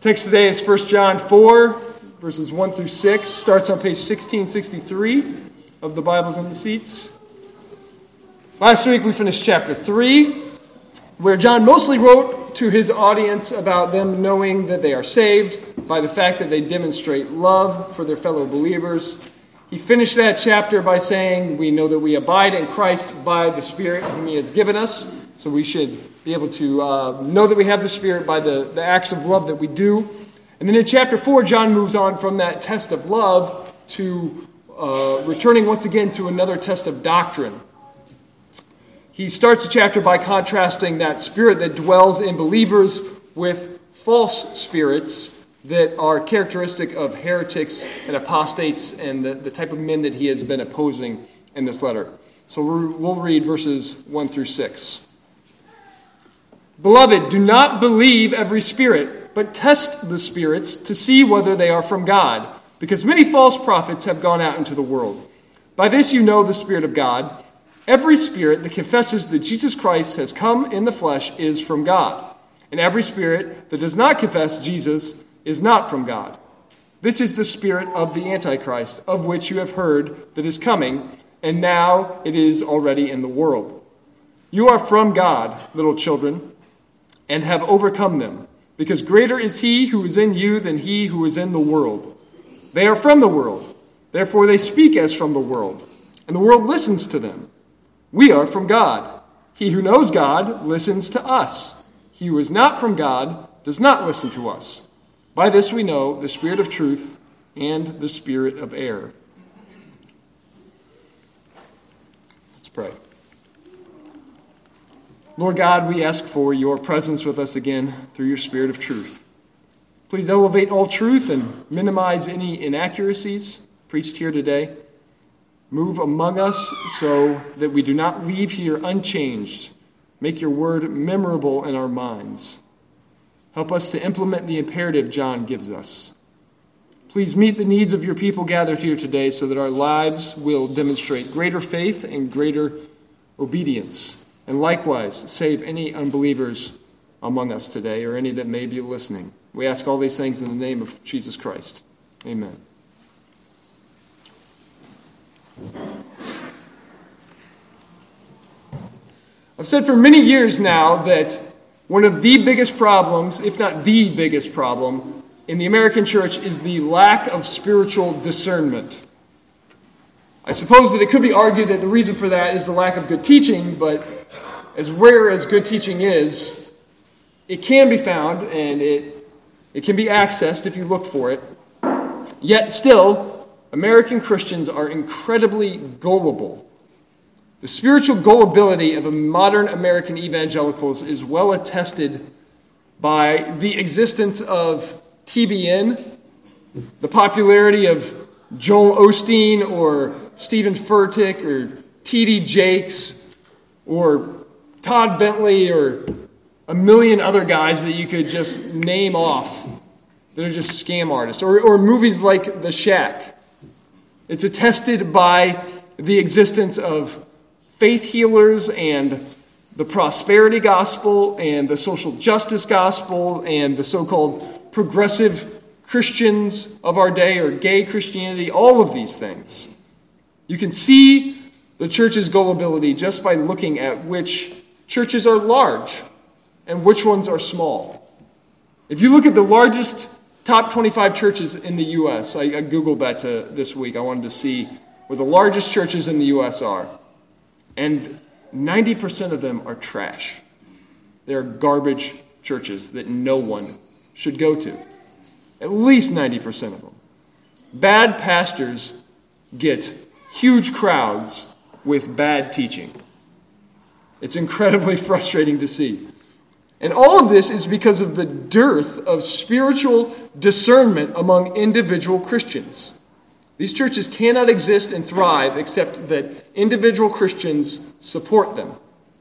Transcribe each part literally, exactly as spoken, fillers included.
Text today is First John four, verses one through six. Starts on page sixteen sixty-three of the Bibles in the seats. Last week we finished chapter three, where John mostly wrote to his audience about them knowing that they are saved by the fact that they demonstrate love for their fellow believers. He finished that chapter by saying, we know that we abide in Christ by the Spirit whom he has given us. So we should be able to uh, know that we have the Spirit by the, the acts of love that we do. And then in chapter four, John moves on from that test of love to uh, returning once again to another test of doctrine. He starts the chapter by contrasting that spirit that dwells in believers with false spirits that are characteristic of heretics and apostates and the, the type of men that he has been opposing in this letter. So we'll read verses one through six. Beloved, do not believe every spirit, but test the spirits to see whether they are from God, because many false prophets have gone out into the world. By this you know the Spirit of God. Every spirit that confesses that Jesus Christ has come in the flesh is from God, and every spirit that does not confess Jesus is not from God. This is the spirit of the Antichrist, of which you have heard that is coming, and now it is already in the world. You are from God, little children, and have overcome them, because greater is he who is in you than he who is in the world. They are from the world, therefore they speak as from the world, and the world listens to them. We are from God. He who knows God listens to us. He who is not from God does not listen to us. By this we know the spirit of truth and the spirit of error. Let's pray. Lord God, we ask for your presence with us again through your spirit of truth. Please elevate all truth and minimize any inaccuracies preached here today. Move among us so that we do not leave here unchanged. Make your word memorable in our minds. Help us to implement the imperative John gives us. Please meet the needs of your people gathered here today so that our lives will demonstrate greater faith and greater obedience. And likewise, save any unbelievers among us today or any that may be listening. We ask all these things in the name of Jesus Christ. Amen. I've said for many years now that one of the biggest problems, if not the biggest problem, in the American church is the lack of spiritual discernment. I suppose that it could be argued that the reason for that is the lack of good teaching, but as rare as good teaching is, it can be found and it, it can be accessed if you look for it. Yet still, American Christians are incredibly gullible. The spiritual gullibility of modern American evangelicals is well attested by the existence of T B N, the popularity of Joel Osteen or Stephen Furtick or T D Jakes or Todd Bentley or a million other guys that you could just name off that are just scam artists, or, or movies like The Shack. It's attested by the existence of faith healers and the prosperity gospel and the social justice gospel and the so-called progressive Christians of our day or gay Christianity, all of these things. You can see the church's gullibility just by looking at which churches are large and which ones are small. If you look at the largest top twenty-five churches in the U S, I, I Googled that to, this week. I wanted to see where the largest churches in the U S are. And ninety percent of them are trash. They're garbage churches that no one should go to. At least ninety percent of them. Bad pastors get huge crowds with bad teaching. It's incredibly frustrating to see. And all of this is because of the dearth of spiritual discernment among individual Christians. These churches cannot exist and thrive except that individual Christians support them.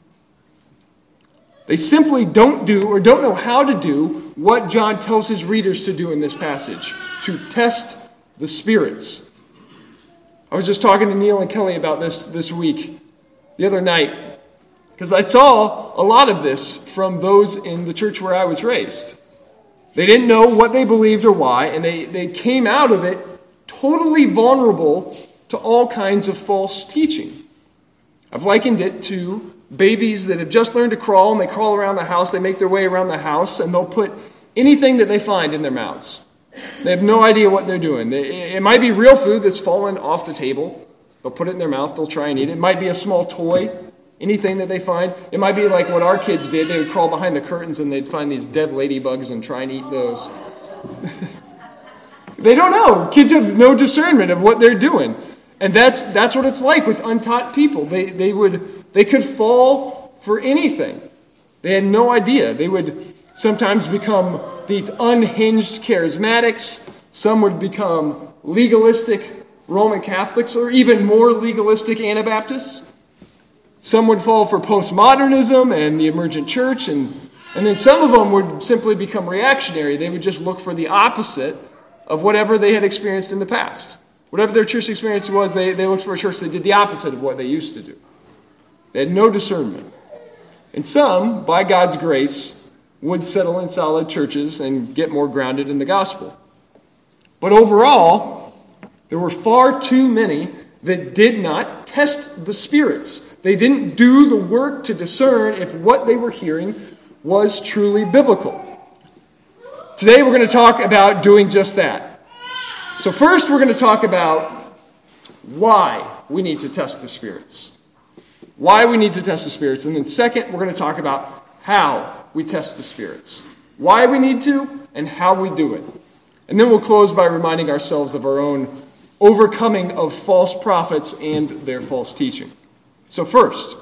They simply don't do or don't know how to do what John tells his readers to do in this passage, to test the spirits. I was just talking to Neil and Kelly about this this week, the other night, because I saw a lot of this from those in the church where I was raised. They didn't know what they believed or why, and they, they came out of it totally vulnerable to all kinds of false teaching. I've likened it to babies that have just learned to crawl, and they crawl around the house, they make their way around the house, and they'll put anything that they find in their mouths. They have no idea what they're doing. They, it might be real food that's fallen off the table. They'll put it in their mouth, they'll try and eat it. It might be a small toy, anything that they find. It might be like what our kids did. They would crawl behind the curtains and they'd find these dead ladybugs and try and eat those. They don't know. Kids have no discernment of what they're doing. And that's that's what it's like with untaught people. They they would they could fall for anything. They had no idea. They would sometimes become these unhinged charismatics. Some would become legalistic Roman Catholics, or even more legalistic Anabaptists. Some would fall for postmodernism and the emergent church, and, and then some of them would simply become reactionary. They would just look for the opposite of whatever they had experienced in the past. Whatever their church experience was, they, they looked for a church that did the opposite of what they used to do. They had no discernment. And some, by God's grace, would settle in solid churches and get more grounded in the gospel. But overall, there were far too many that did not test the spirits. They didn't do the work to discern if what they were hearing was truly biblical. Today we're going to talk about doing just that. So first we're going to talk about why we need to test the spirits. Why we need to test the spirits. And then second, we're going to talk about how we test the spirits. Why we need to and how we do it. And then we'll close by reminding ourselves of our own overcoming of false prophets and their false teaching. So first,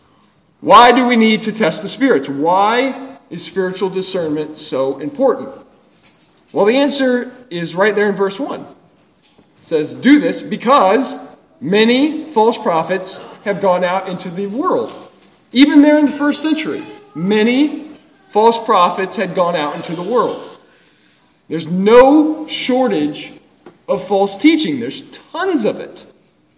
why do we need to test the spirits? Why is spiritual discernment so important? Well, the answer is right there in verse one. It says, do this because many false prophets have gone out into the world. Even there in the first century, many false prophets had gone out into the world. There's no shortage of false teaching. There's tons of it.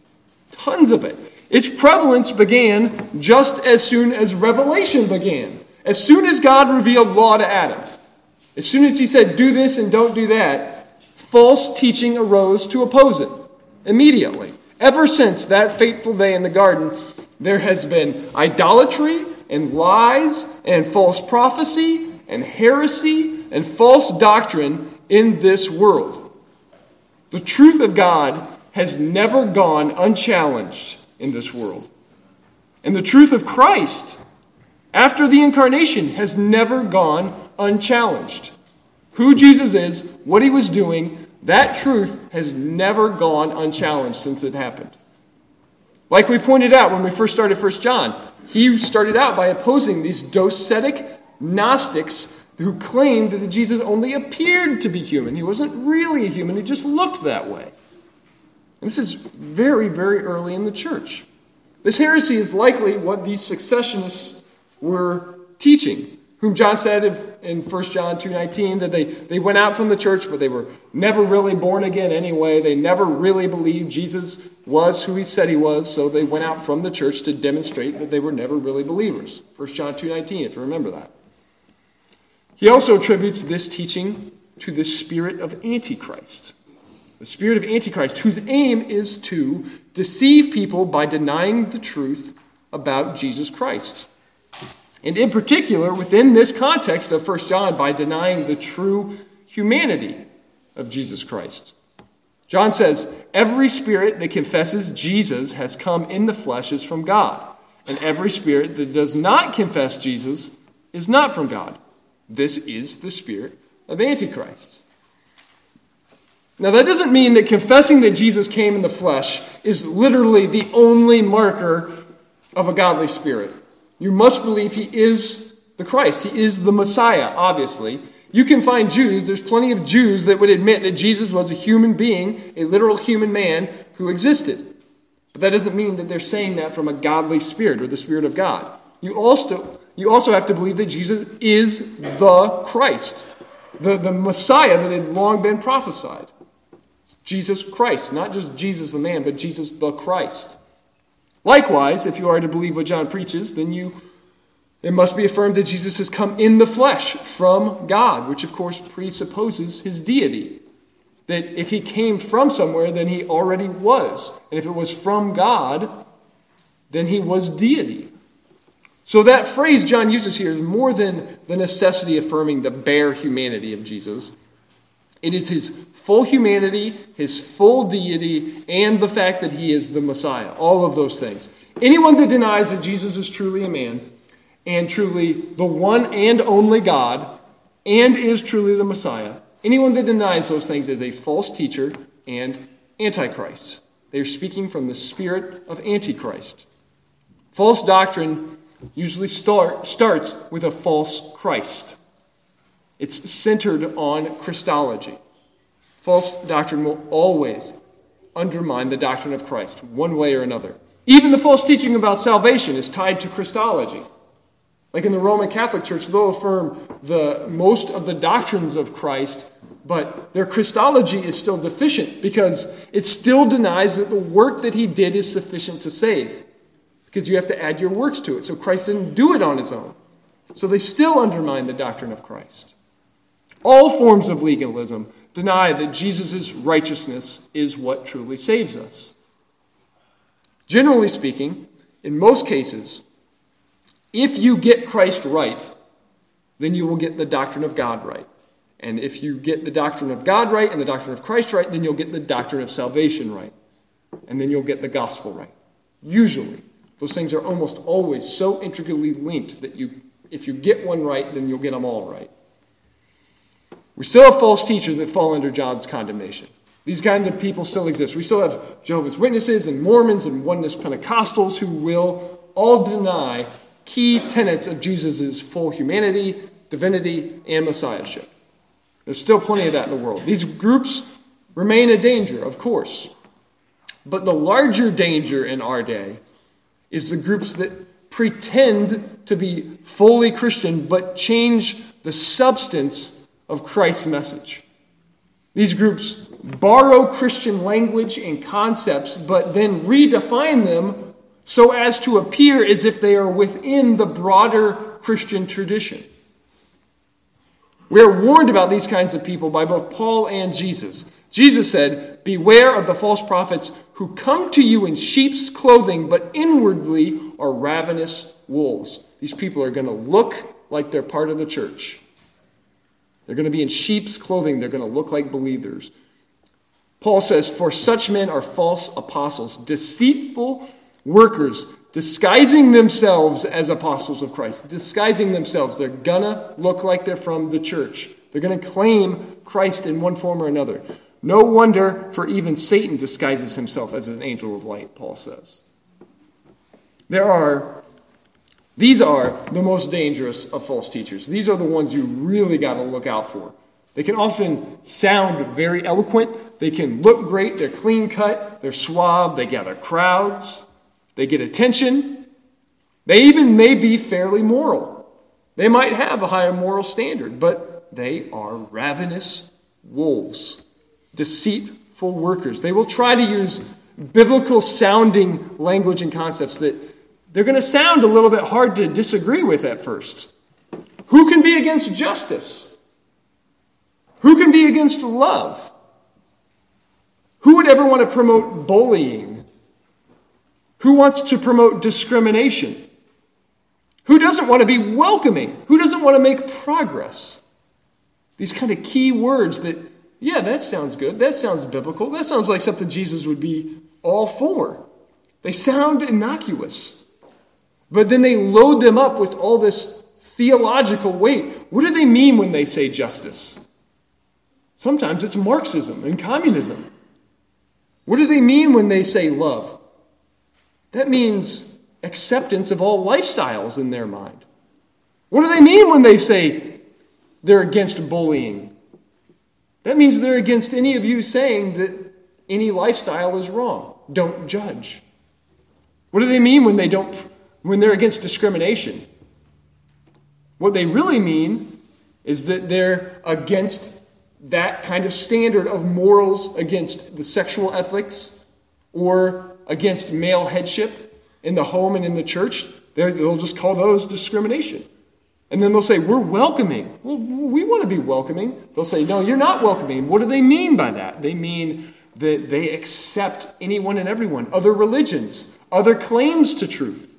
Tons of it. Its prevalence began just as soon as Revelation began. As soon as God revealed law to Adam, as soon as he said, do this and don't do that, false teaching arose to oppose it immediately. Ever since that fateful day in the garden, there has been idolatry and lies and false prophecy and heresy and false doctrine in this world. The truth of God has never gone unchallenged in this world. And the truth of Christ, after the incarnation, has never gone unchallenged. Who Jesus is, what he was doing, that truth has never gone unchallenged since it happened. Like we pointed out when we first started First John, he started out by opposing these docetic Gnostics who claimed that Jesus only appeared to be human. He wasn't really a human, he just looked that way. And this is very, very early in the church. This heresy is likely what these successionists were teaching, whom John said in First John two nineteen that they, they went out from the church, but they were never really born again anyway. They never really believed Jesus was who he said he was, so they went out from the church to demonstrate that they were never really believers. First John two nineteen, if you remember that. He also attributes this teaching to the spirit of Antichrist. The spirit of Antichrist, whose aim is to deceive people by denying the truth about Jesus Christ. And in particular, within this context of First John, by denying the true humanity of Jesus Christ. John says, every spirit that confesses Jesus has come in the flesh is from God. And every spirit that does not confess Jesus is not from God. This is the spirit of Antichrist. Now that doesn't mean that confessing that Jesus came in the flesh is literally the only marker of a godly spirit. You must believe he is the Christ. He is the Messiah, obviously. You can find Jews, there's plenty of Jews that would admit that Jesus was a human being, a literal human man who existed. But that doesn't mean that they're saying that from a godly spirit or the Spirit of God. You also, you also have to believe that Jesus is the Christ, the, the Messiah that had long been prophesied. It's Jesus Christ, not just Jesus the man, but Jesus the Christ. Likewise, if you are to believe what John preaches, then you It must be affirmed that Jesus has come in the flesh from God, which of course presupposes his deity. That if he came from somewhere, then he already was. And if it was from God, then he was deity. So that phrase John uses here is more than the necessity affirming the bare humanity of Jesus. It is his full humanity, his full deity, and the fact that he is the Messiah. All of those things. Anyone that denies that Jesus is truly a man, and truly the one and only God, and is truly the Messiah, anyone that denies those things is a false teacher and antichrist. They are speaking from the spirit of Antichrist. False doctrine usually start, starts with a false Christ. It's centered on Christology. False doctrine will always undermine the doctrine of Christ, one way or another. Even the false teaching about salvation is tied to Christology. Like in the Roman Catholic Church, they'll affirm the most of the doctrines of Christ, but their Christology is still deficient because it still denies that the work that he did is sufficient to save. Because you have to add your works to it. So Christ didn't do it on his own. So they still undermine the doctrine of Christ. All forms of legalism deny that Jesus' righteousness is what truly saves us. Generally speaking, in most cases, if you get Christ right, then you will get the doctrine of God right. And if you get the doctrine of God right and the doctrine of Christ right, then you'll get the doctrine of salvation right. And then you'll get the gospel right. Usually. Those things are almost always so intricately linked that you, if you get one right, then you'll get them all right. We still have false teachers that fall under John's condemnation. These kinds of people still exist. We still have Jehovah's Witnesses and Mormons and Oneness Pentecostals who will all deny key tenets of Jesus' full humanity, divinity, and messiahship. There's still plenty of that in the world. These groups remain a danger, of course. But the larger danger in our day is the groups that pretend to be fully Christian but change the substance of Christ's message. These groups borrow Christian language and concepts but then redefine them so as to appear as if they are within the broader Christian tradition. We are warned about these kinds of people by both Paul and Jesus. Jesus said, "Beware of the false prophets who come to you in sheep's clothing, but inwardly are ravenous wolves." These people are going to look like they're part of the church. They're going to be in sheep's clothing. They're going to look like believers. Paul says, "For such men are false apostles, deceitful workers, disguising themselves as apostles of Christ." Disguising themselves. They're going to look like they're from the church. They're going to claim Christ in one form or another. No wonder, for even Satan disguises himself as an angel of light, Paul says. There are, these are the most dangerous of false teachers. These are the ones you really got to look out for. They can often sound very eloquent. They can look great. They're clean cut. They're suave. They gather crowds. They get attention. They even may be fairly moral. They might have a higher moral standard, but they are ravenous wolves. Deceitful workers. They will try to use biblical sounding language and concepts that they're going to sound a little bit hard to disagree with at first. Who can be against justice? Who can be against love? Who would ever want to promote bullying? Who wants to promote discrimination? Who doesn't want to be welcoming? Who doesn't want to make progress? These kind of key words that, yeah, that sounds good. That sounds biblical. That sounds like something Jesus would be all for. They sound innocuous. But then they load them up with all this theological weight. What do they mean when they say justice? Sometimes it's Marxism and communism. What do they mean when they say love? That means acceptance of all lifestyles in their mind. What do they mean when they say they're against bullying? That means they're against any of you saying that any lifestyle is wrong. Don't judge. What do they mean when they don't, when they're against discrimination? What they really mean is that they're against that kind of standard of morals, against the sexual ethics, or against male headship in the home and in the church. They'll just call those discrimination. And then they'll say, we're welcoming. Well, we want to be welcoming. They'll say, no, you're not welcoming. What do they mean by that? They mean that they accept anyone and everyone, other religions, other claims to truth.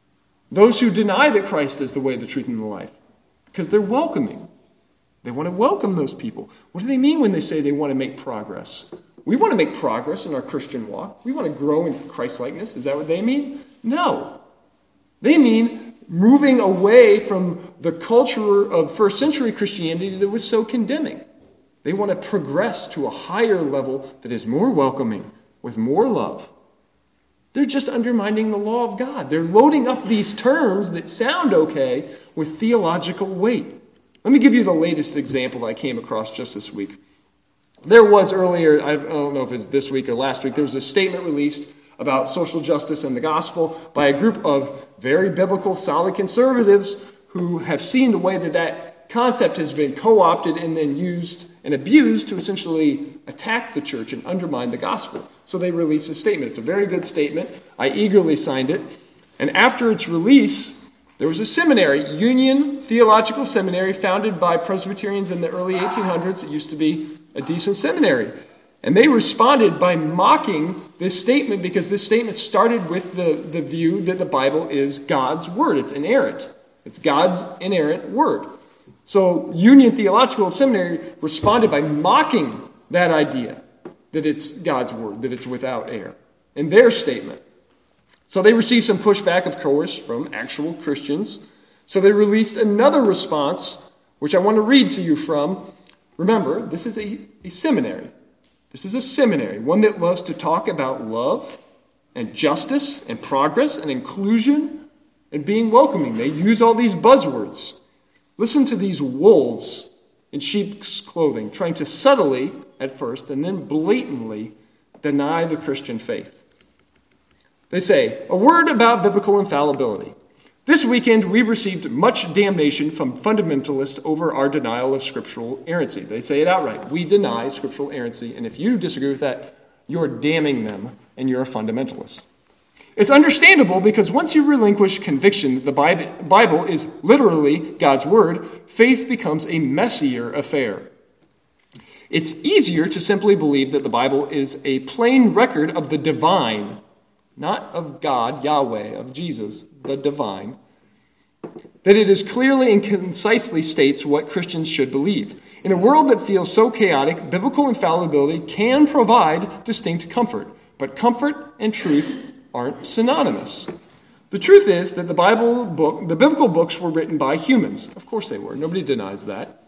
Those who deny that Christ is the way, the truth, and the life. Because they're welcoming. They want to welcome those people. What do they mean when they say they want to make progress? We want to make progress in our Christian walk. We want to grow in Christ-likeness. Is that what they mean? No. They mean moving away from the culture of first century Christianity that was so condemning. They want to progress to a higher level that is more welcoming, with more love. They're just undermining the law of God. They're loading up these terms that sound okay with theological weight. Let me give you the latest example that I came across just this week. There was earlier, I don't know if it's this week or last week, there was a statement released about social justice and the gospel by a group of very biblical, solid conservatives who have seen the way that that concept has been co-opted and then used and abused to essentially attack the church and undermine the gospel. So they released a statement. It's a very good statement. I eagerly signed it. And after its release, there was a seminary, Union Theological Seminary, founded by Presbyterians in the early eighteen hundreds. It used to be a decent seminary. And they responded by mocking this statement because this statement started with the, the view that the Bible is God's word. It's inerrant. It's God's inerrant word. So Union Theological Seminary responded by mocking that idea that it's God's word, that it's without error, in their statement. So they received some pushback, of course, from actual Christians. So they released another response, which I want to read to you from. Remember, this is a, a seminary. This is a seminary, one that loves to talk about love and justice and progress and inclusion and being welcoming. They use all these buzzwords. Listen to these wolves in sheep's clothing, trying to subtly, at first, and then blatantly deny the Christian faith. They say, a word about biblical infallibility. This weekend, we received much damnation from fundamentalists over our denial of scriptural inerrancy. They say it outright. We deny scriptural inerrancy, and if you disagree with that, you're damning them, and you're a fundamentalist. It's understandable because once you relinquish conviction that the Bible is literally God's word, faith becomes a messier affair. It's easier to simply believe that the Bible is a plain record of the divine, not of God, Yahweh, of Jesus, the divine, that it is clearly and concisely states what Christians should believe. In a world that feels so chaotic, biblical infallibility can provide distinct comfort, but comfort and truth aren't synonymous. The truth is that the Bible book, the biblical books were written by humans. Of course they were. Nobody denies that.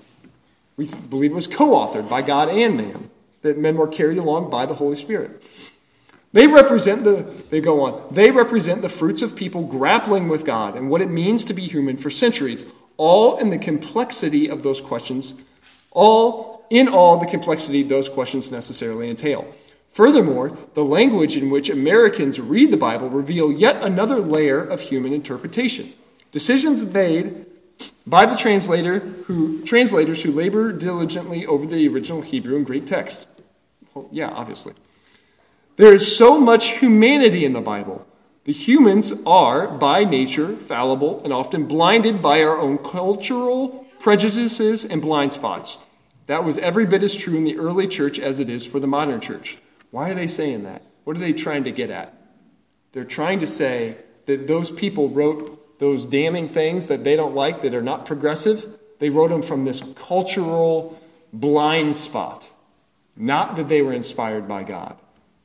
We believe it was co-authored by God and man, that men were carried along by the Holy Spirit. They represent the, they go on, they represent the fruits of people grappling with God and what it means to be human for centuries, all in the complexity of those questions, all in all the complexity those questions necessarily entail. Furthermore, the language in which Americans read the Bible reveal yet another layer of human interpretation. Decisions made by the translator who, translators who labor diligently over the original Hebrew and Greek text. Well, yeah, obviously. There is so much humanity in the Bible. The humans are, by nature, fallible and often blinded by our own cultural prejudices and blind spots. That was every bit as true in the early church as it is for the modern church. Why are they saying that? What are they trying to get at? They're trying to say that those people wrote those damning things that they don't like, that are not progressive. They wrote them from this cultural blind spot. Not that they were inspired by God.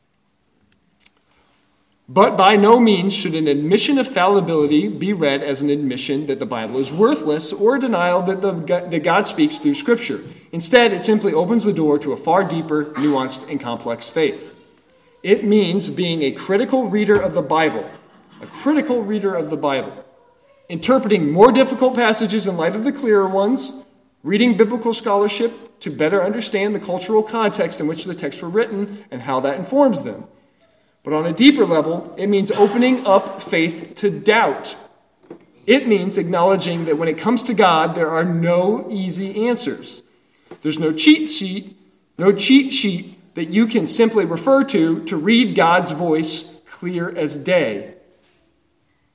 But by no means should an admission of fallibility be read as an admission that the Bible is worthless or a denial that, the, that God speaks through Scripture. Instead, it simply opens the door to a far deeper, nuanced, and complex faith. It means being a critical reader of the Bible, a critical reader of the Bible, interpreting more difficult passages in light of the clearer ones, reading biblical scholarship to better understand the cultural context in which the texts were written and how that informs them. But on a deeper level, it means opening up faith to doubt. It means acknowledging that when it comes to God, there are no easy answers. There's no cheat sheet, no cheat sheet that you can simply refer to to read God's voice clear as day.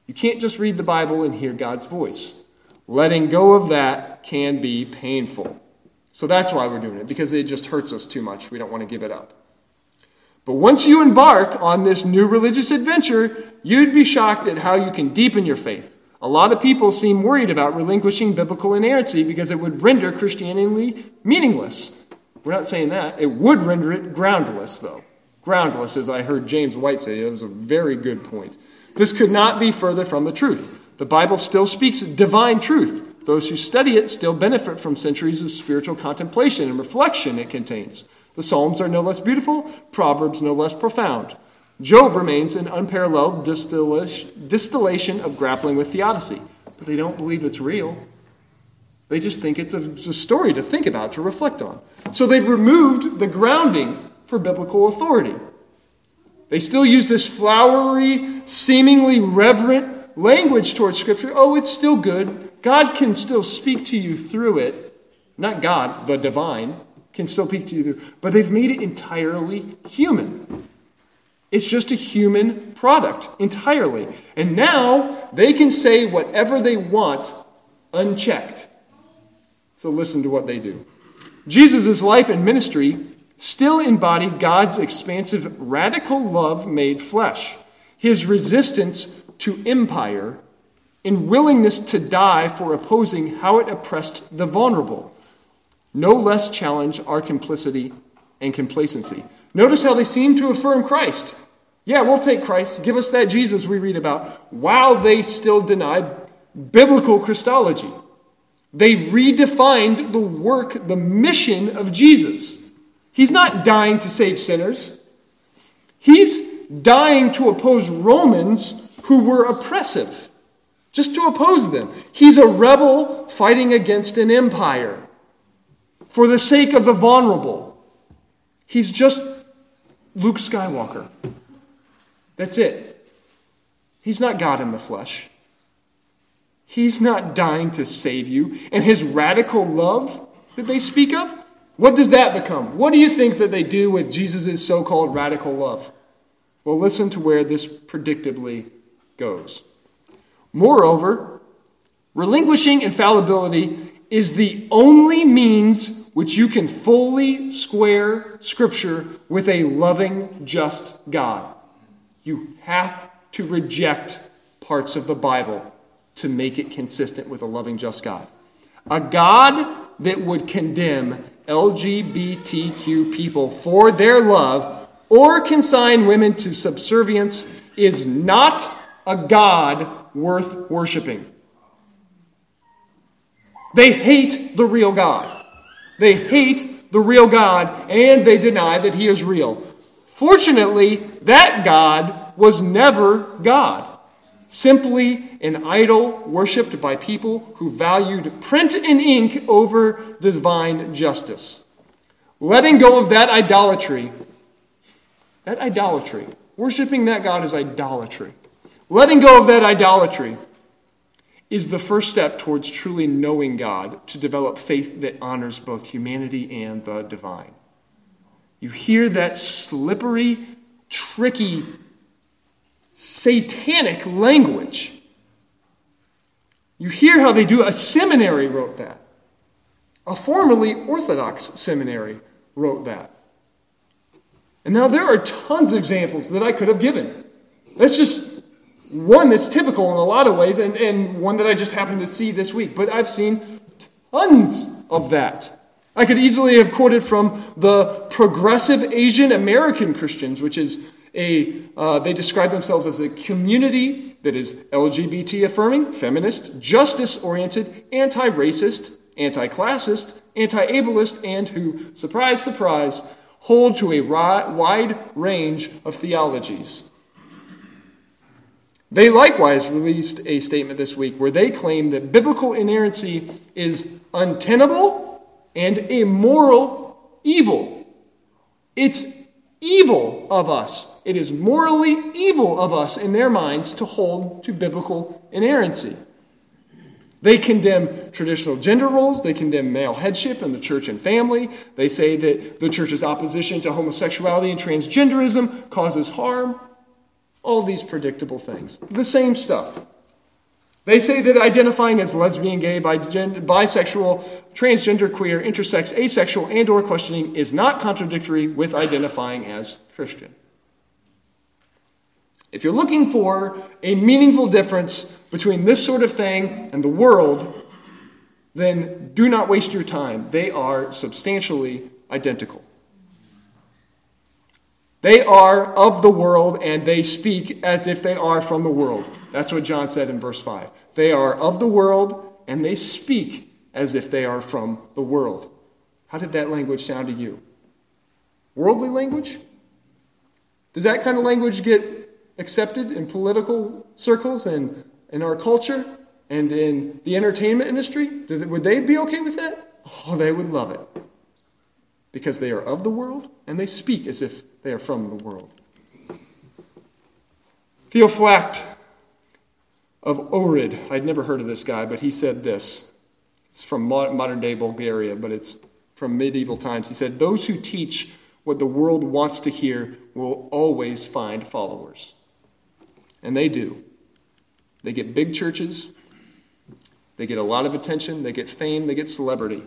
You can't just read the Bible and hear God's voice. Letting go of that can be painful. So that's why we're doing it, because it just hurts us too much. We don't want to give it up. But once you embark on this new religious adventure, you'd be shocked at how you can deepen your faith. A lot of people seem worried about relinquishing biblical inerrancy because it would render Christianity meaningless. We're not saying that. It would render it groundless, though. Groundless, as I heard James White say. That was a very good point. This could not be further from the truth. The Bible still speaks divine truth. Those who study it still benefit from centuries of spiritual contemplation and reflection it contains. The Psalms are no less beautiful, Proverbs no less profound. Job remains an unparalleled distillation of grappling with theodicy, but they don't believe it's real. They just think it's a, it's a story to think about, to reflect on. So they've removed the grounding for biblical authority. They still use this flowery, seemingly reverent language towards Scripture. Oh, it's still good. God can still speak to you through it. Not God, the divine, can still speak to you through. But they've made it entirely human. It's just a human product, entirely. And now they can say whatever they want unchecked. So listen to what they do. Jesus' life and ministry still embodied God's expansive, radical love made flesh. His resistance to empire and willingness to die for opposing how it oppressed the vulnerable. No less challenge our complicity and complacency. Notice how they seem to affirm Christ. Yeah, we'll take Christ. Give us that Jesus we read about, while they still deny biblical Christology. They redefined the work, the mission of Jesus. He's not dying to save sinners. He's dying to oppose Romans who were oppressive. Just to oppose them. He's a rebel fighting against an empire for the sake of the vulnerable. He's just Luke Skywalker. That's it. He's not God in the flesh. He's not dying to save you. And his radical love that they speak of, what does that become? What do you think that they do with Jesus' so-called radical love? Well, listen to where this predictably goes. Moreover, relinquishing infallibility is the only means which you can fully square Scripture with a loving, just God. You have to reject parts of the Bible to make it consistent with a loving, just God. A God that would condemn L G B T Q people for their love or consign women to subservience is not a God worth worshiping. They hate the real God. They hate the real God, and they deny that he is real. Fortunately, that God was never God. Simply an idol worshipped by people who valued print and ink over divine justice. Letting go of that idolatry, that idolatry, worshiping that God is idolatry. Letting go of that idolatry is the first step towards truly knowing God, to develop faith that honors both humanity and the divine. You hear that slippery, tricky, satanic language. You hear how they do. A seminary wrote that. A formerly Orthodox seminary wrote that. And now there are tons of examples that I could have given. That's just one that's typical in a lot of ways, and, and one that I just happened to see this week. But I've seen tons of that. I could easily have quoted from the Progressive Asian American Christians, which is a, uh, they describe themselves as a community that is L G B T affirming, feminist, justice-oriented, anti-racist, anti-classist, anti-ableist, and who, surprise, surprise, hold to a ri- wide range of theologies. They likewise released a statement this week where they claim that biblical inerrancy is untenable and a moral evil. It's evil of us. It is morally evil of us in their minds to hold to biblical inerrancy. They condemn traditional gender roles. They condemn male headship in the church and family. They say that the church's opposition to homosexuality and transgenderism causes harm. All these predictable things. The same stuff. They say that identifying as lesbian, gay, bisexual, transgender, queer, intersex, asexual, and or questioning is not contradictory with identifying as Christian. If you're looking for a meaningful difference between this sort of thing and the world, then do not waste your time. They are substantially identical. They are of the world, and they speak as if they are from the world. That's what John said in verse five. They are of the world, and they speak as if they are from the world. How did that language sound to you? Worldly language? Does that kind of language get accepted in political circles and in our culture and in the entertainment industry? Would they be okay with that? Oh, they would love it. Because they are of the world, and they speak as if they are from the world. Theophylact of Ohrid. I'd never heard of this guy, but he said this. It's from modern-day Bulgaria, but it's from medieval times. He said, "Those who teach what the world wants to hear will always find followers." And they do. They get big churches. They get a lot of attention. They get fame. They get celebrity.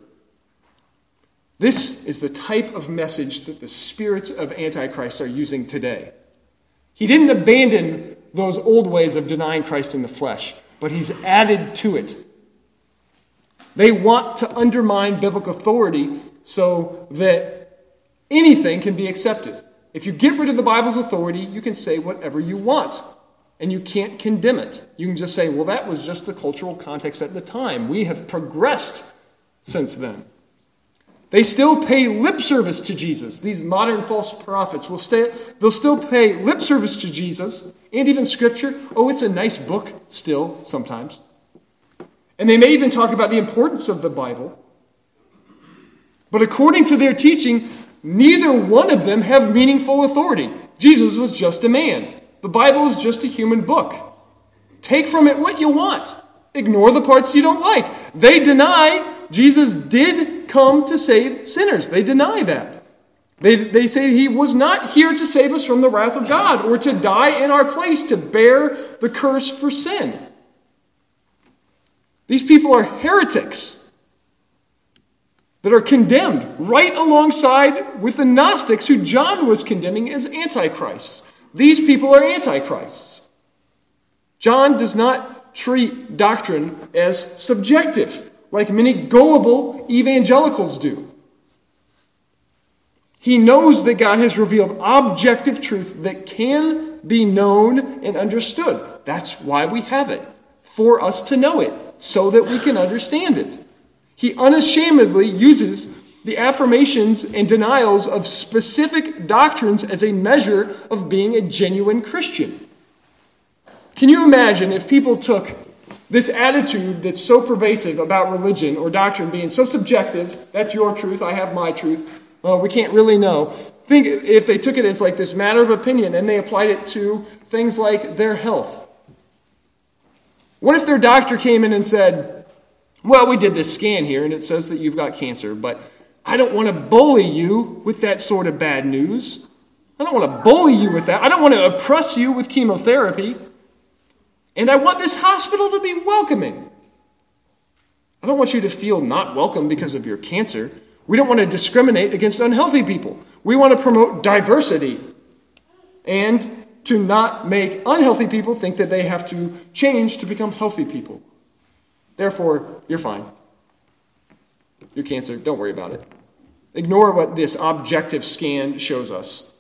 This is the type of message that the spirits of Antichrist are using today. He didn't abandon those old ways of denying Christ in the flesh, but he's added to it. They want to undermine biblical authority so that anything can be accepted. If you get rid of the Bible's authority, you can say whatever you want, and you can't condemn it. You can just say, well, that was just the cultural context at the time. We have progressed since then. They still pay lip service to Jesus. These modern false prophets will stay, they'll still pay lip service to Jesus and even Scripture. Oh, it's a nice book still sometimes. And they may even talk about the importance of the Bible. But according to their teaching, neither one of them have meaningful authority. Jesus was just a man. The Bible is just a human book. Take from it what you want. Ignore the parts you don't like. They deny Jesus did come to save sinners. They deny that. They, they say he was not here to save us from the wrath of God or to die in our place to bear the curse for sin. These people are heretics that are condemned right alongside with the Gnostics who John was condemning as antichrists. These people are antichrists. John does not treat doctrine as subjective, like many gullible evangelicals do. He knows that God has revealed objective truth that can be known and understood. That's why we have it, for us to know it, so that we can understand it. He unashamedly uses the affirmations and denials of specific doctrines as a measure of being a genuine Christian. Can you imagine if people took this attitude that's so pervasive about religion or doctrine being so subjective, that's your truth, I have my truth, well, we can't really know. Think if they took it as like this matter of opinion and they applied it to things like their health. What if their doctor came in and said, well, we did this scan here and it says that you've got cancer, but I don't want to bully you with that sort of bad news. I don't want to bully you with that. I don't want to oppress you with chemotherapy. And I want this hospital to be welcoming. I don't want you to feel not welcome because of your cancer. We don't want to discriminate against unhealthy people. We want to promote diversity and to not make unhealthy people think that they have to change to become healthy people. Therefore, you're fine. Your cancer, don't worry about it. Ignore what this objective scan shows us.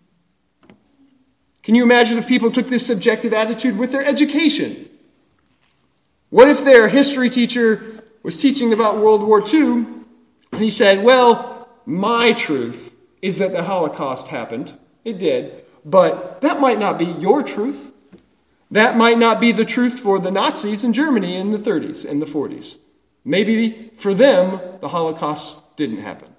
Can you imagine if people took this subjective attitude with their education? What if their history teacher was teaching about World War Two and he said, well, my truth is that the Holocaust happened. It did. But that might not be your truth. That might not be the truth for the Nazis in Germany in the thirties and the forties. Maybe for them, the Holocaust didn't happen.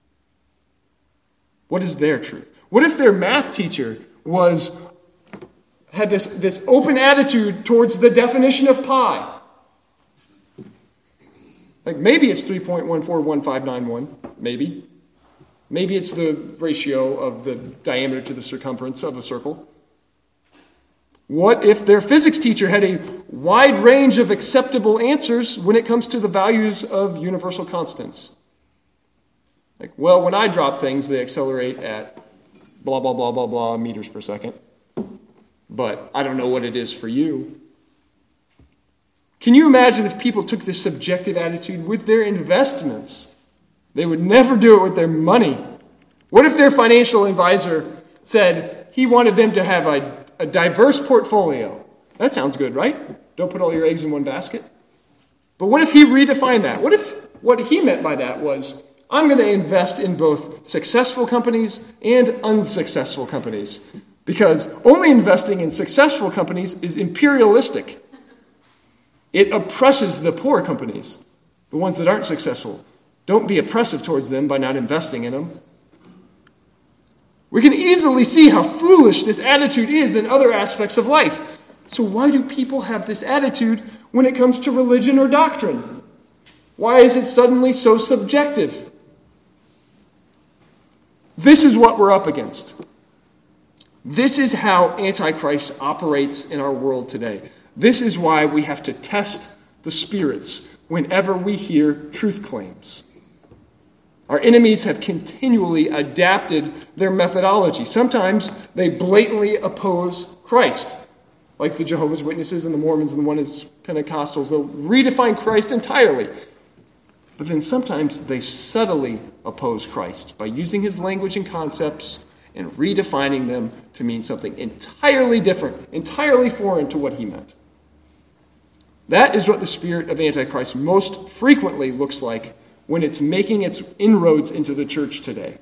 What is their truth? What if their math teacher was had this, this open attitude towards the definition of pi? Like maybe it's three point one four one five nine one. Maybe. Maybe it's the ratio of the diameter to the circumference of a circle. What if their physics teacher had a wide range of acceptable answers when it comes to the values of universal constants? Like, well, when I drop things, they accelerate at blah, blah, blah, blah, blah meters per second. But I don't know what it is for you. Can you imagine if people took this subjective attitude with their investments? They would never do it with their money. What if their financial advisor said he wanted them to have a, a diverse portfolio? That sounds good, right? Don't put all your eggs in one basket. But what if he redefined that? What if what he meant by that was, I'm going to invest in both successful companies and unsuccessful companies, because only investing in successful companies is imperialistic. It oppresses the poor companies, the ones that aren't successful. Don't be oppressive towards them by not investing in them. We can easily see how foolish this attitude is in other aspects of life. So why do people have this attitude when it comes to religion or doctrine? Why is it suddenly so subjective? This is what we're up against. This is how Antichrist operates in our world today. This is why we have to test the spirits whenever we hear truth claims. Our enemies have continually adapted their methodology. Sometimes they blatantly oppose Christ, like the Jehovah's Witnesses and the Mormons and the Oneness Pentecostals. They'll redefine Christ entirely. But then sometimes they subtly oppose Christ by using his language and concepts and redefining them to mean something entirely different, entirely foreign to what he meant. That is what the spirit of Antichrist most frequently looks like when it's making its inroads into the church today.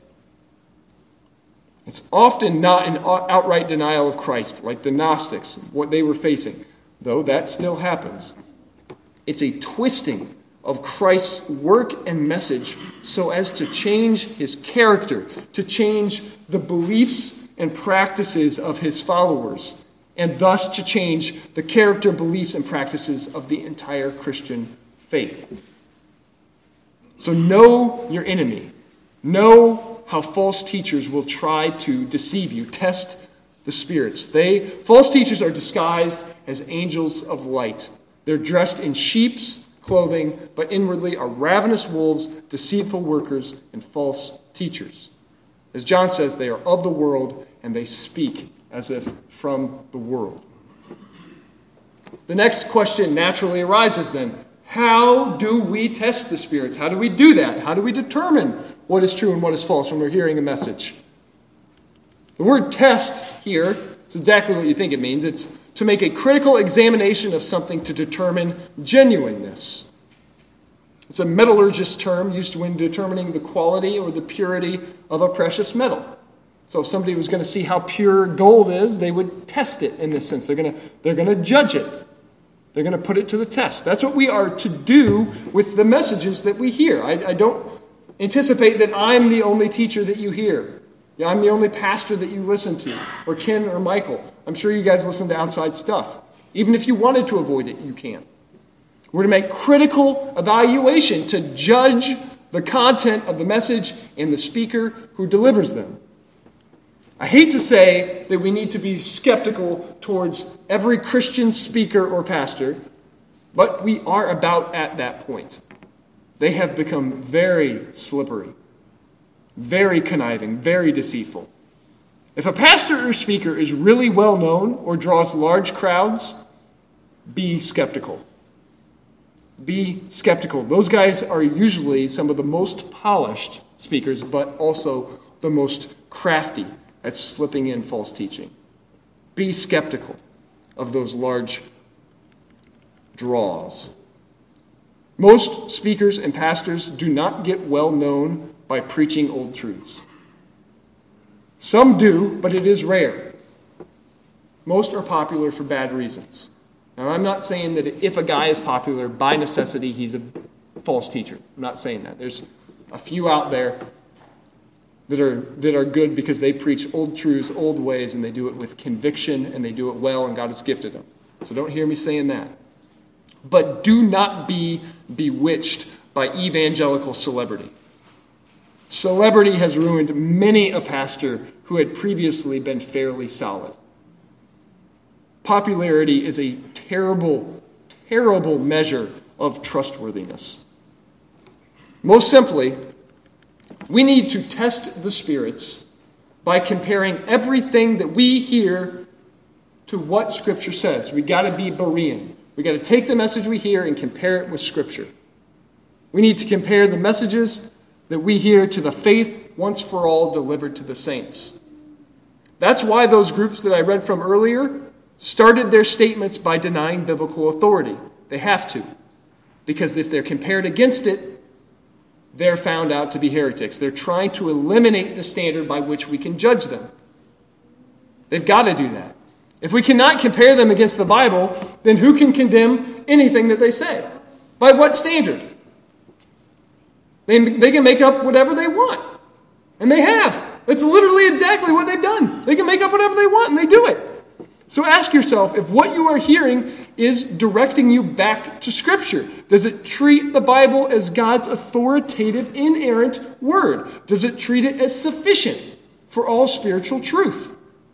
It's often not an outright denial of Christ, like the Gnostics, what they were facing, though that still happens. It's a twisting of Christ's work and message so as to change his character, to change the beliefs and practices of his followers, and thus to change the character, beliefs, and practices of the entire Christian faith. So know your enemy. Know how false teachers will try to deceive you. Test the spirits. They, false teachers are disguised as angels of light. They're dressed in sheep's clothing, but inwardly are ravenous wolves, deceitful workers, and false teachers. As John says, they are of the world, and they speak as if from the world. The next question naturally arises then. How do we test the spirits? How do we do that? How do we determine what is true and what is false when we're hearing a message? The word test here is exactly what you think it means. It's to make a critical examination of something to determine genuineness. It's a metallurgist term used when determining the quality or the purity of a precious metal. So if somebody was going to see how pure gold is, they would test it in this sense. They're going to, they're going to judge it. They're going to put it to the test. That's what we are to do with the messages that we hear. I, I don't anticipate that I'm the only teacher that you hear. Yeah, I'm the only pastor that you listen to, or Ken or Michael. I'm sure you guys listen to outside stuff. Even if you wanted to avoid it, you can't. We're to make critical evaluation to judge the content of the message and the speaker who delivers them. I hate to say that we need to be skeptical towards every Christian speaker or pastor, but we are about at that point. They have become very slippery, very conniving, very deceitful. If a pastor or speaker is really well known or draws large crowds, be skeptical. Be skeptical. Those guys are usually some of the most polished speakers, but also the most crafty at slipping in false teaching. Be skeptical of those large draws. Most speakers and pastors do not get well known by preaching old truths. Some do, but it is rare. Most are popular for bad reasons. Now, I'm not saying that if a guy is popular, by necessity, he's a false teacher. I'm not saying that. There's a few out there that are that are good because they preach old truths, old ways, and they do it with conviction, and they do it well, and God has gifted them. So don't hear me saying that. But do not be bewitched by evangelical celebrity. Celebrity has ruined many a pastor who had previously been fairly solid. Popularity is a terrible, terrible measure of trustworthiness. Most simply, we need to test the spirits by comparing everything that we hear to what Scripture says. We got to be Berean. We got to take the message we hear and compare it with Scripture. We need to compare the messages that we hear to the faith once for all delivered to the saints. That's why those groups that I read from earlier started their statements by denying biblical authority. They have to. Because if they're compared against it, they're found out to be heretics. They're trying to eliminate the standard by which we can judge them. They've got to do that. If we cannot compare them against the Bible, then who can condemn anything that they say? By what standard? They, they can make up whatever they want. And they have. That's literally exactly what they've done. They can make up whatever they want, and they do it. So ask yourself, if what you are hearing is directing you back to Scripture, does it treat the Bible as God's authoritative, inerrant word? Does it treat it as sufficient for all spiritual truth?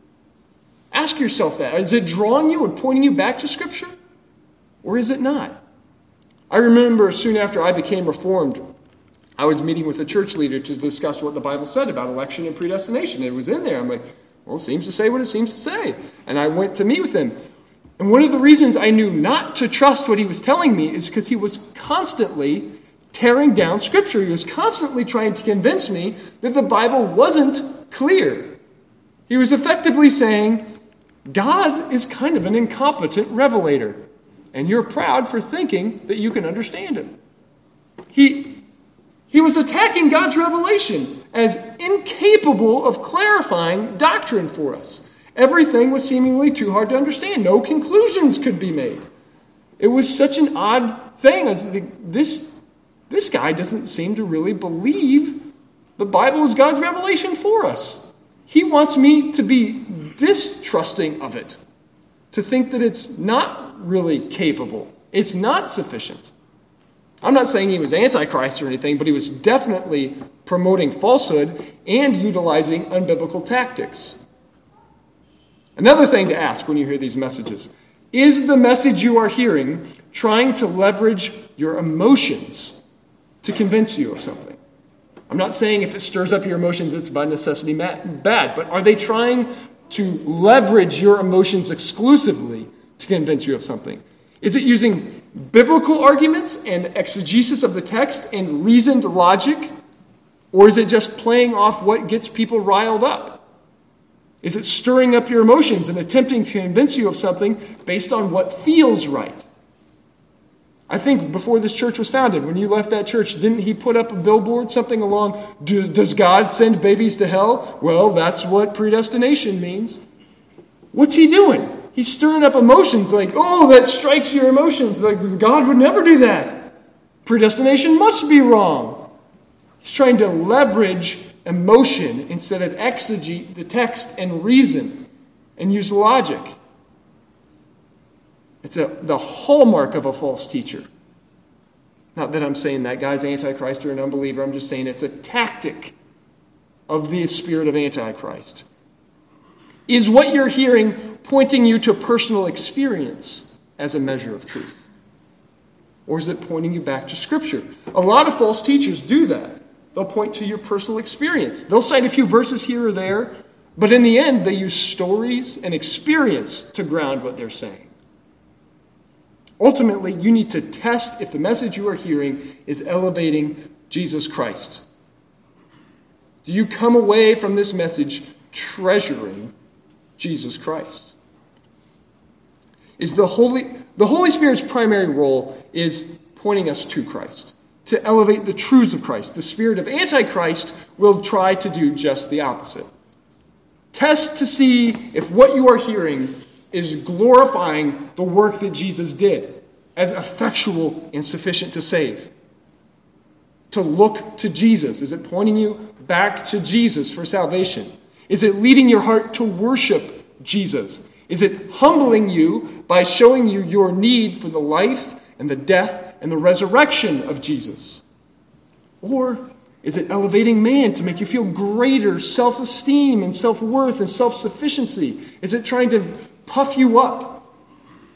Ask yourself that. Is it drawing you and pointing you back to Scripture? Or is it not? I remember soon after I became Reformed, I was meeting with a church leader to discuss what the Bible said about election and predestination. It was in there. I'm like, well, it seems to say what it seems to say. And I went to meet with him. And one of the reasons I knew not to trust what he was telling me is because he was constantly tearing down Scripture. He was constantly trying to convince me that the Bible wasn't clear. He was effectively saying, God is kind of an incompetent revelator, and you're proud for thinking that you can understand him. He, he was attacking God's revelation as incapable of clarifying doctrine for us. Everything was seemingly too hard to understand. No conclusions could be made. It was such an odd thing. As the, this, this guy doesn't seem to really believe the Bible is God's revelation for us. He wants me to be distrusting of it, to think that it's not really capable. It's not sufficient. I'm not saying he was Antichrist or anything, but he was definitely promoting falsehood and utilizing unbiblical tactics. Another thing to ask when you hear these messages, is the message you are hearing trying to leverage your emotions to convince you of something? I'm not saying if it stirs up your emotions, it's by necessity bad, but are they trying to leverage your emotions exclusively to convince you of something? Is it using biblical arguments and exegesis of the text and reasoned logic? Or is it just playing off what gets people riled up? Is it stirring up your emotions and attempting to convince you of something based on what feels right? I think before this church was founded, when you left that church, didn't he put up a billboard, something along, does God send babies to hell? Well, that's what predestination means. What's he doing? He's stirring up emotions like, oh, that strikes your emotions. Like, God would never do that. Predestination must be wrong. He's trying to leverage emotion instead of exegete the text and reason and use logic. It's a, the hallmark of a false teacher. Not that I'm saying that guy's Antichrist or an unbeliever. I'm just saying it's a tactic of the spirit of Antichrist. Is what you're hearing pointing you to personal experience as a measure of truth? Or is it pointing you back to Scripture? A lot of false teachers do that. They'll point to your personal experience. They'll cite a few verses here or there, but in the end, they use stories and experience to ground what they're saying. Ultimately, you need to test if the message you are hearing is elevating Jesus Christ. Do you come away from this message treasuring Jesus Christ? Is the Holy, the Holy Spirit's primary role is pointing us to Christ, to elevate the truths of Christ. The spirit of Antichrist will try to do just the opposite. Test to see if what you are hearing is glorifying the work that Jesus did as effectual and sufficient to save. To look to Jesus. Is it pointing you back to Jesus for salvation? Is it leading your heart to worship Jesus? Is it humbling you by showing you your need for the life and the death and the resurrection of Jesus? Or is it elevating man to make you feel greater self-esteem and self-worth and self-sufficiency? Is it trying to puff you up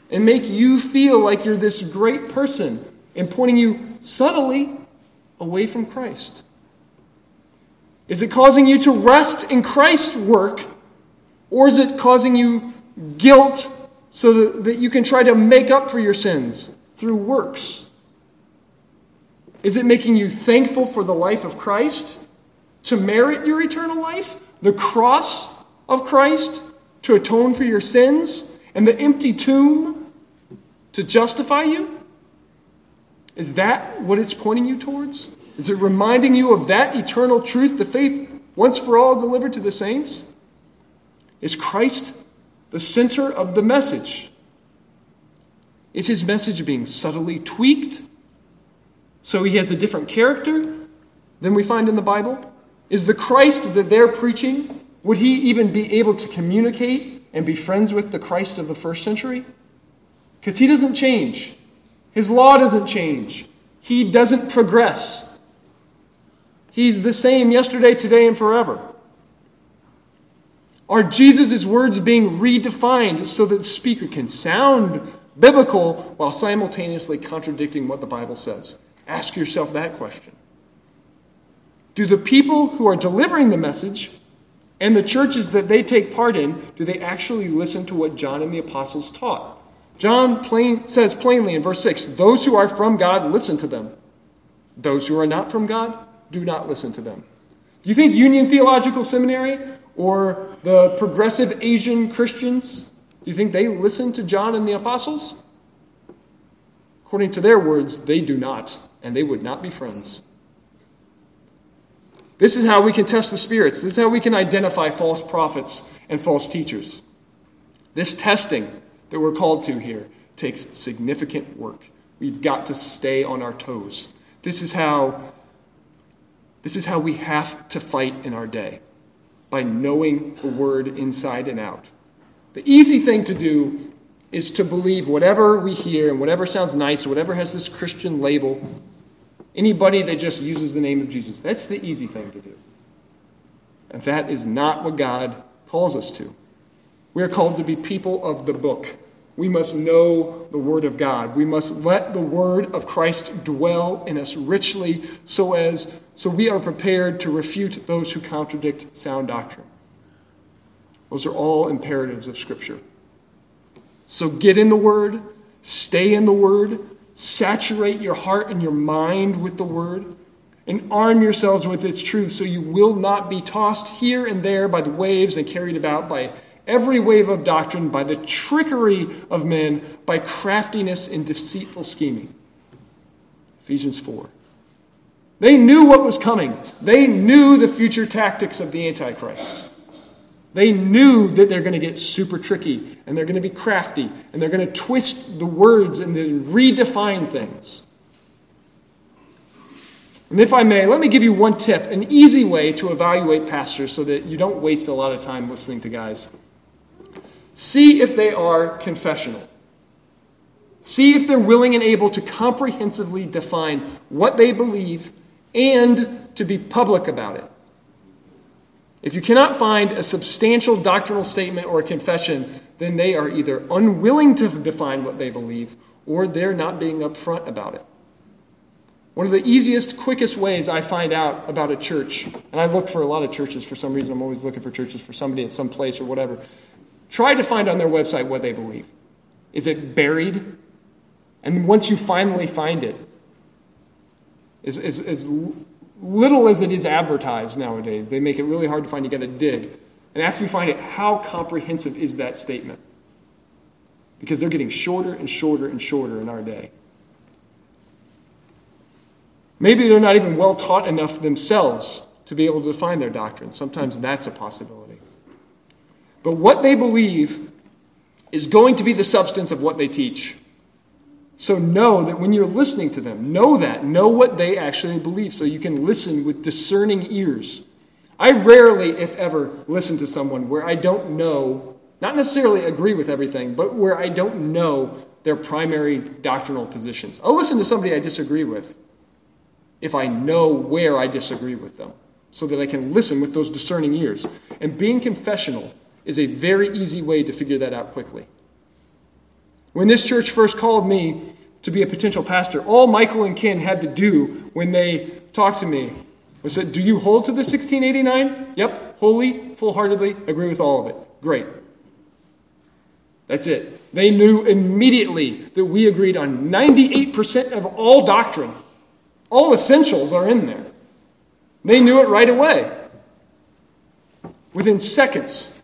and make you feel like you're this great person and pointing you subtly away from Christ? Is it causing you to rest in Christ's work, or is it causing you guilt so that, that you can try to make up for your sins through works? Is it making you thankful for the life of Christ to merit your eternal life, the cross of Christ to atone for your sins, and the empty tomb to justify you? Is that what it's pointing you towards? Is it reminding you of that eternal truth, the faith once for all delivered to the saints? Is Christ the center of the message? Is his message being subtly tweaked so he has a different character than we find in the Bible? Is the Christ that they're preaching, would he even be able to communicate and be friends with the Christ of the first century? Because he doesn't change. His law doesn't change. He doesn't progress. He's the same yesterday, today, and forever. Are Jesus' words being redefined so that the speaker can sound biblical while simultaneously contradicting what the Bible says? Ask yourself that question. Do the people who are delivering the message and the churches that they take part in, do they actually listen to what John and the apostles taught? John plain, says plainly in verse six, those who are from God, listen to them. Those who are not from God, do not listen to them. Do you think Union Theological Seminary or the progressive Asian Christians, do you think they listen to John and the apostles? According to their words, they do not, and they would not be friends. This is how we can test the spirits. This is how we can identify false prophets and false teachers. This testing that we're called to here takes significant work. We've got to stay on our toes. This is how, this is how we have to fight in our day, by knowing the word inside and out. The easy thing to do is to believe whatever we hear and whatever sounds nice, whatever has this Christian label, anybody that just uses the name of Jesus. That's the easy thing to do. And that is not what God calls us to. We are called to be people of the book. We must know the Word of God. We must let the Word of Christ dwell in us richly so as so we are prepared to refute those who contradict sound doctrine. Those are all imperatives of Scripture. So get in the Word, stay in the Word, saturate your heart and your mind with the Word, and arm yourselves with its truth so you will not be tossed here and there by the waves and carried about by every wave of doctrine, by the trickery of men, by craftiness and deceitful scheming. Ephesians four. They knew what was coming. They knew the future tactics of the Antichrist. They knew that they're going to get super tricky, and they're going to be crafty, and they're going to twist the words and then redefine things. And if I may, let me give you one tip, an easy way to evaluate pastors so that you don't waste a lot of time listening to guys. See if they are confessional. See if they're willing and able to comprehensively define what they believe and to be public about it. If you cannot find a substantial doctrinal statement or a confession, then they are either unwilling to define what they believe or they're not being upfront about it. One of the easiest, quickest ways I find out about a church, and I look for a lot of churches for some reason, I'm always looking for churches for somebody at some place or whatever. Try to find on their website what they believe. Is it buried? And once you finally find it, as, as, as little as it is advertised nowadays, they make it really hard to find. You got to dig. And after you find it, how comprehensive is that statement? Because they're getting shorter and shorter and shorter in our day. Maybe they're not even well taught enough themselves to be able to define their doctrine. Sometimes that's a possibility. But what they believe is going to be the substance of what they teach. So know that when you're listening to them, know that. Know what they actually believe so you can listen with discerning ears. I rarely, if ever, listen to someone where I don't know, not necessarily agree with everything, but where I don't know their primary doctrinal positions. I'll listen to somebody I disagree with if I know where I disagree with them, so that I can listen with those discerning ears. And being confessional is a very easy way to figure that out quickly. When this church first called me to be a potential pastor, all Michael and Ken had to do when they talked to me was say, do you hold to the sixteen eighty-nine? Yep, wholly, full-heartedly, agree with all of it. Great. That's it. They knew immediately that we agreed on ninety-eight percent of all doctrine. All essentials are in there. They knew it right away. Within seconds.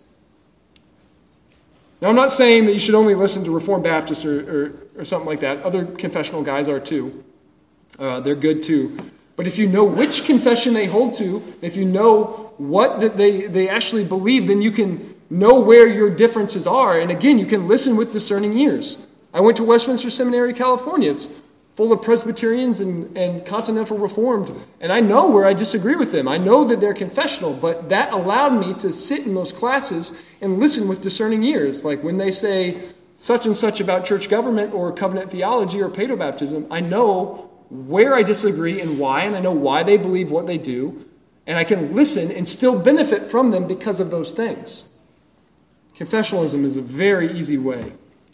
Now, I'm not saying that you should only listen to Reformed Baptists or, or, or something like that. Other confessional guys are too. Uh, they're good too. But if you know which confession they hold to, if you know what that they, they actually believe, then you can know where your differences are. And again, you can listen with discerning ears. I went to Westminster Seminary, California. It's full of Presbyterians and, and Continental Reformed. And I know where I disagree with them. I know that they're confessional, but that allowed me to sit in those classes and listen with discerning ears. Like when they say such and such about church government or covenant theology or paedobaptism, I know where I disagree and why, and I know why they believe what they do, and I can listen and still benefit from them because of those things. Confessionalism is a very easy way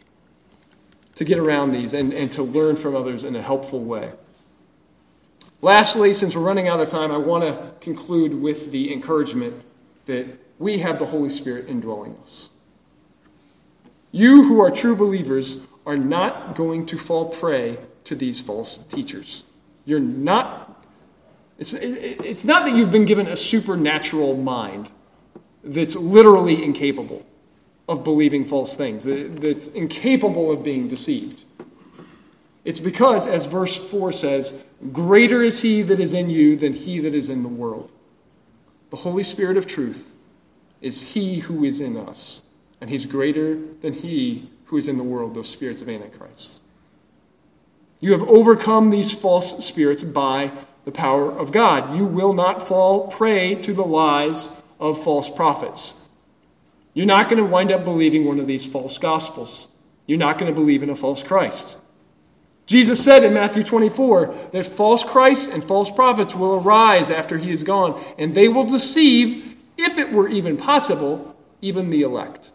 to get around these and, and to learn from others in a helpful way. Lastly, since we're running out of time, I want to conclude with the encouragement that we have the Holy Spirit indwelling us. You who are true believers are not going to fall prey to these false teachers. You're not, it's, it's not that you've been given a supernatural mind that's literally incapable of believing false things, that's incapable of being deceived. It's because, as verse four says, greater is he that is in you than he that is in the world. The Holy Spirit of truth is he who is in us, and he's greater than he who is in the world, those spirits of Antichrist. You have overcome these false spirits by the power of God. You will not fall prey to the lies of false prophets. You're not going to wind up believing one of these false gospels. You're not going to believe in a false Christ. Jesus said in Matthew twenty-four that false Christs and false prophets will arise after he is gone, and they will deceive, if it were even possible, even the elect.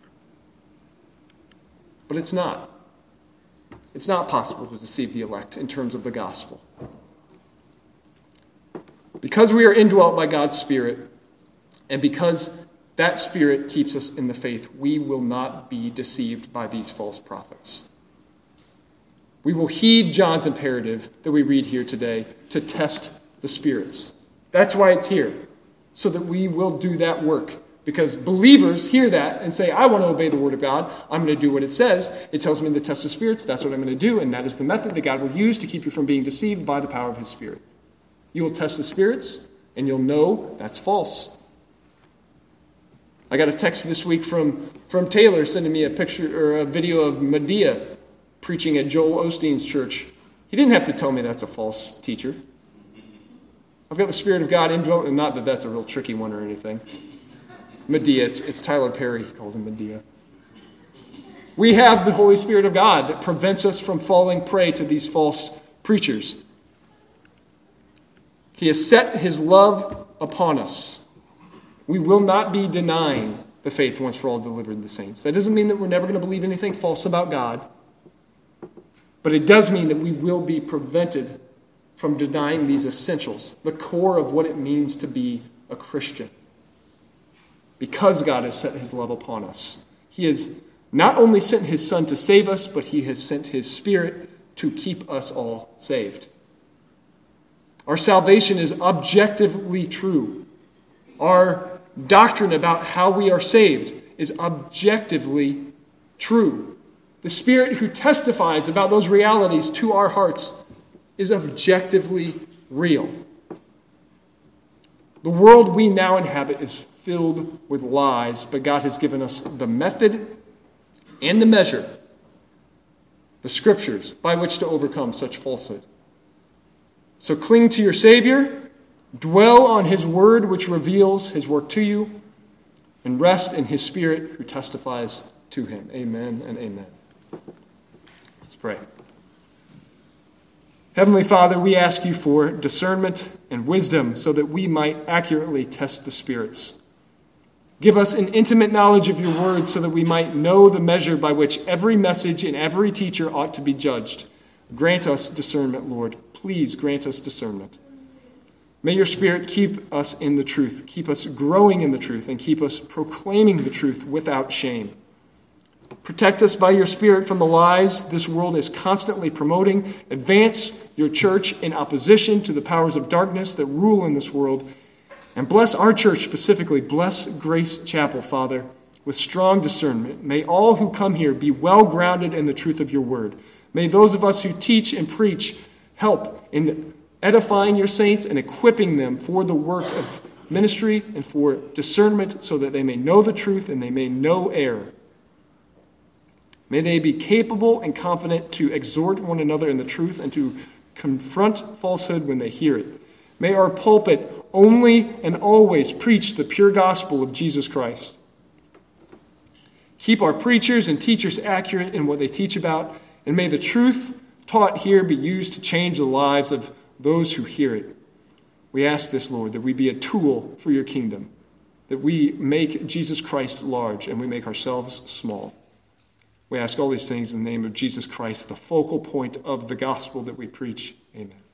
But it's not. It's not possible to deceive the elect in terms of the gospel. Because we are indwelt by God's Spirit, and because that Spirit keeps us in the faith, we will not be deceived by these false prophets. We will heed John's imperative that we read here today to test the spirits. That's why it's here, so that we will do that work. Because believers hear that and say, I want to obey the word of God. I'm going to do what it says. It tells me to test the spirits. That's what I'm going to do. And that is the method that God will use to keep you from being deceived by the power of his Spirit. You will test the spirits, and you'll know that's false. I got a text this week from, from Taylor sending me a picture or a video of Medea preaching at Joel Osteen's church. He didn't have to tell me that's a false teacher. I've got the Spirit of God indwelt, and not that that's a real tricky one or anything. Medea, it's, it's Tyler Perry, he calls him Medea. We have the Holy Spirit of God that prevents us from falling prey to these false preachers. He has set his love upon us. We will not be denying the faith once for all delivered to the saints. That doesn't mean that we're never going to believe anything false about God. But it does mean that we will be prevented from denying these essentials, the core of what it means to be a Christian. Because God has set his love upon us. He has not only sent his Son to save us, but he has sent his Spirit to keep us all saved. Our salvation is objectively true. Our doctrine about how we are saved is objectively true. The Spirit who testifies about those realities to our hearts is objectively real. The world we now inhabit is filled with lies, but God has given us the method and the measure, the scriptures, by which to overcome such falsehood. So cling to your Savior, dwell on his word which reveals his work to you, and rest in his Spirit who testifies to him. Amen and amen. Let's pray. Heavenly Father, we ask you for discernment and wisdom so that we might accurately test the spirits. Give us an intimate knowledge of your word so that we might know the measure by which every message and every teacher ought to be judged. Grant us discernment, Lord. Please grant us discernment. May your Spirit keep us in the truth, keep us growing in the truth, and keep us proclaiming the truth without shame. Protect us by your Spirit from the lies this world is constantly promoting. Advance your church in opposition to the powers of darkness that rule in this world. And bless our church specifically. Bless Grace Chapel, Father, with strong discernment. May all who come here be well grounded in the truth of your word. May those of us who teach and preach help in edifying your saints and equipping them for the work of ministry and for discernment so that they may know the truth and they may know error. May they be capable and confident to exhort one another in the truth and to confront falsehood when they hear it. May our pulpit only and always preach the pure gospel of Jesus Christ. Keep our preachers and teachers accurate in what they teach about, and may the truth taught here be used to change the lives of those who hear it. We ask this, Lord, that we be a tool for your kingdom, that we make Jesus Christ large and we make ourselves small. We ask all these things in the name of Jesus Christ, the focal point of the gospel that we preach. Amen.